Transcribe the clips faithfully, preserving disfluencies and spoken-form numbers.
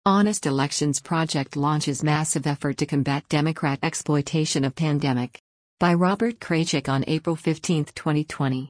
Honest Elections Project launches massive effort to combat Democrat exploitation of pandemic. By Robert Kraychik on April fifteenth, twenty twenty.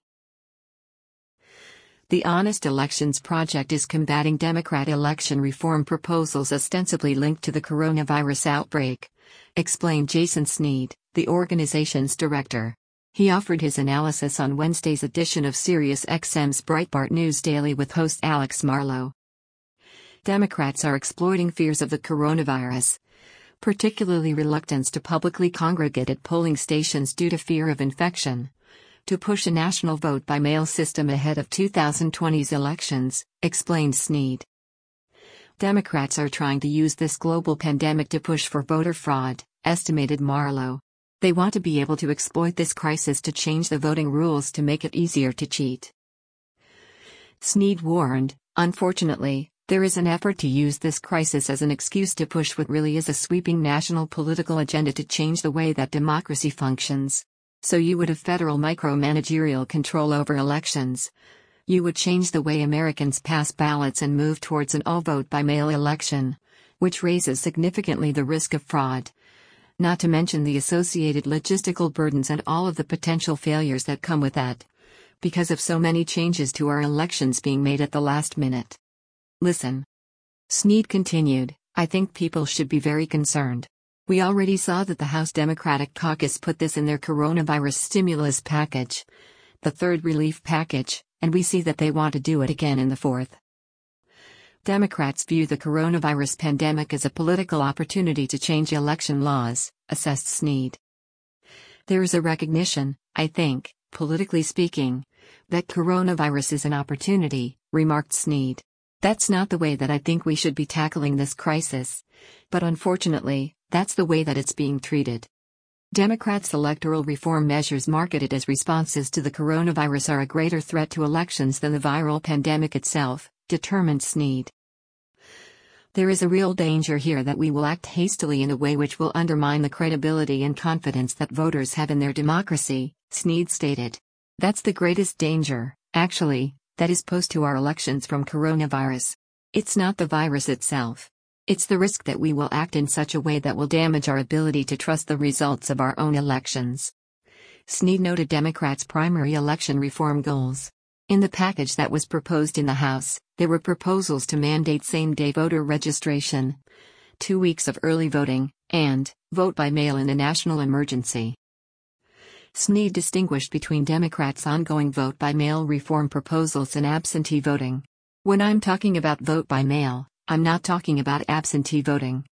The Honest Elections Project is combating Democrat election reform proposals ostensibly linked to the coronavirus outbreak, explained Jason Sneed, the organization's director. He offered his analysis on Wednesday's edition of SiriusXM's Breitbart News Daily with host Alex Marlow. Democrats are exploiting fears of the coronavirus, particularly reluctance to publicly congregate at polling stations due to fear of infection, to push a national vote-by-mail system ahead of twenty twenty's elections, explained Sneed. Democrats are trying to use this global pandemic to push for voter fraud, estimated Marlow. They want to be able to exploit this crisis to change the voting rules to make it easier to cheat. Sneed warned, unfortunately, there is an effort to use this crisis as an excuse to push what really is a sweeping national political agenda to change the way that democracy functions. So you would have federal micromanagerial control over elections. You would change the way Americans pass ballots and move towards an all-vote-by-mail election, which raises significantly the risk of fraud. Not to mention the associated logistical burdens and all of the potential failures that come with that, because of so many changes to our elections being made at the last minute. Listen. Sneed continued, I think people should be very concerned. We already saw that the House Democratic Caucus put this in their coronavirus stimulus package, the third relief package, and we see that they want to do it again in the fourth. Democrats view the coronavirus pandemic as a political opportunity to change election laws, assessed Sneed. There is a recognition, I think, politically speaking, that coronavirus is an opportunity, remarked Sneed. That's not the way that I think we should be tackling this crisis, but unfortunately, that's the way that it's being treated. Democrats' electoral reform measures marketed as responses to the coronavirus are a greater threat to elections than the viral pandemic itself, determined Sneed. There is a real danger here that we will act hastily in a way which will undermine the credibility and confidence that voters have in their democracy, Sneed stated. That's the greatest danger, actually, that is posed to our elections from coronavirus. It's not the virus itself. It's the risk that we will act in such a way that will damage our ability to trust the results of our own elections. Sneed noted Democrats' primary election reform goals. In the package that was proposed in the House, there were proposals to mandate same-day voter registration, two weeks of early voting, and vote by mail in a national emergency. Sneed distinguished between Democrats' ongoing vote-by-mail reform proposals and absentee voting. When I'm talking about vote-by-mail, I'm not talking about absentee voting.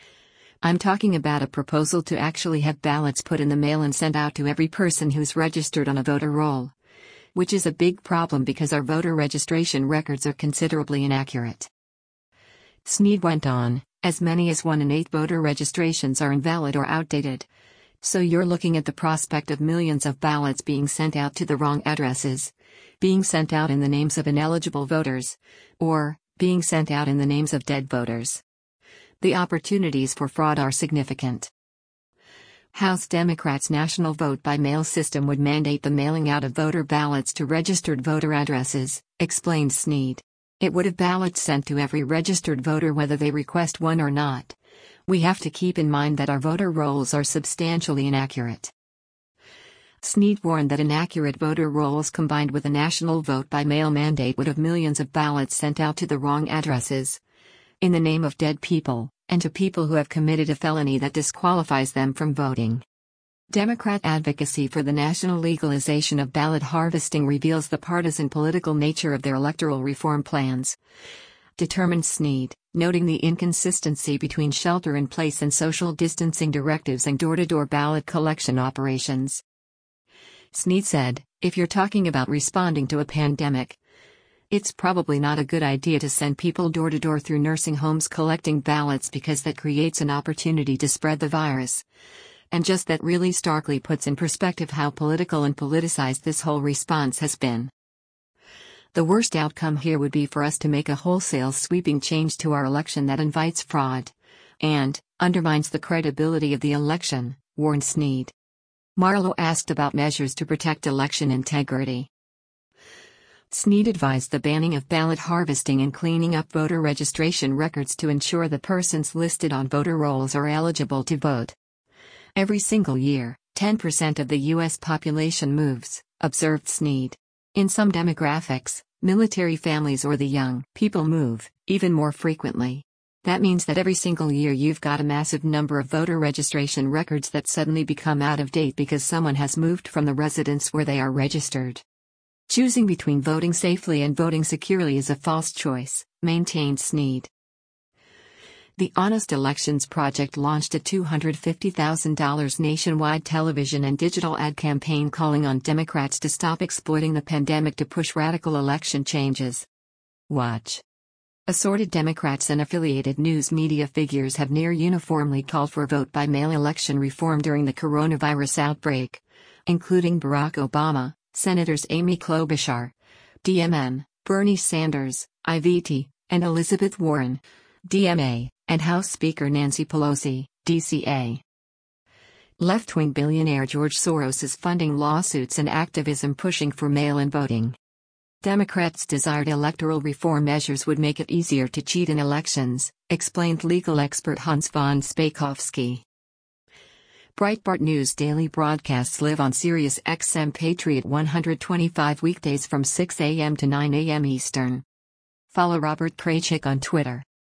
I'm talking about a proposal to actually have ballots put in the mail and sent out to every person who's registered on a voter roll. Which is a big problem because our voter registration records are considerably inaccurate. Sneed went on, as many as one in eight voter registrations are invalid or outdated. So you're looking at the prospect of millions of ballots being sent out to the wrong addresses, being sent out in the names of ineligible voters, or being sent out in the names of dead voters. The opportunities for fraud are significant. House Democrats' national vote-by-mail system would mandate the mailing out of voter ballots to registered voter addresses, explained Sneed. It would have ballots sent to every registered voter whether they request one or not. We have to keep in mind that our voter rolls are substantially inaccurate. Sneed warned that inaccurate voter rolls combined with a national vote-by-mail mandate would have millions of ballots sent out to the wrong addresses, in the name of dead people, and to people who have committed a felony that disqualifies them from voting. Democrat advocacy for the national legalization of ballot harvesting reveals the partisan political nature of their electoral reform plans, determined Sneed, noting the inconsistency between shelter-in-place and social distancing directives and door-to-door ballot collection operations. Sneed said, if you're talking about responding to a pandemic, it's probably not a good idea to send people door-to-door through nursing homes collecting ballots because that creates an opportunity to spread the virus. And just that really starkly puts in perspective how political and politicized this whole response has been. The worst outcome here would be for us to make a wholesale sweeping change to our election that invites fraud and undermines the credibility of the election, warned Sneed. Marlow asked about measures to protect election integrity. Snead advised the banning of ballot harvesting and cleaning up voter registration records to ensure the persons listed on voter rolls are eligible to vote. Every single year, ten percent of the U S population moves, observed Snead. In some demographics, military families or the young people move, even more frequently. That means that every single year you've got a massive number of voter registration records that suddenly become out of date because someone has moved from the residence where they are registered. Choosing between voting safely and voting securely is a false choice, maintained Snead. The Honest Elections Project launched a two hundred fifty thousand dollars nationwide television and digital ad campaign calling on Democrats to stop exploiting the pandemic to push radical election changes. Watch. Assorted Democrats and affiliated news media figures have near uniformly called for vote-by-mail election reform during the coronavirus outbreak, including Barack Obama, Senators Amy Klobuchar, D M M, Bernie Sanders, I V T, and Elizabeth Warren, D M A, and House Speaker Nancy Pelosi, D C A. Left-wing billionaire George Soros is funding lawsuits and activism pushing for mail-in voting. Democrats' desired electoral reform measures would make it easier to cheat in elections, explained legal expert Hans von Spakovsky. Breitbart News daily broadcasts live on Sirius X M Patriot one twenty-five weekdays from six a m to nine a m Eastern. Follow Robert Kraychik on Twitter.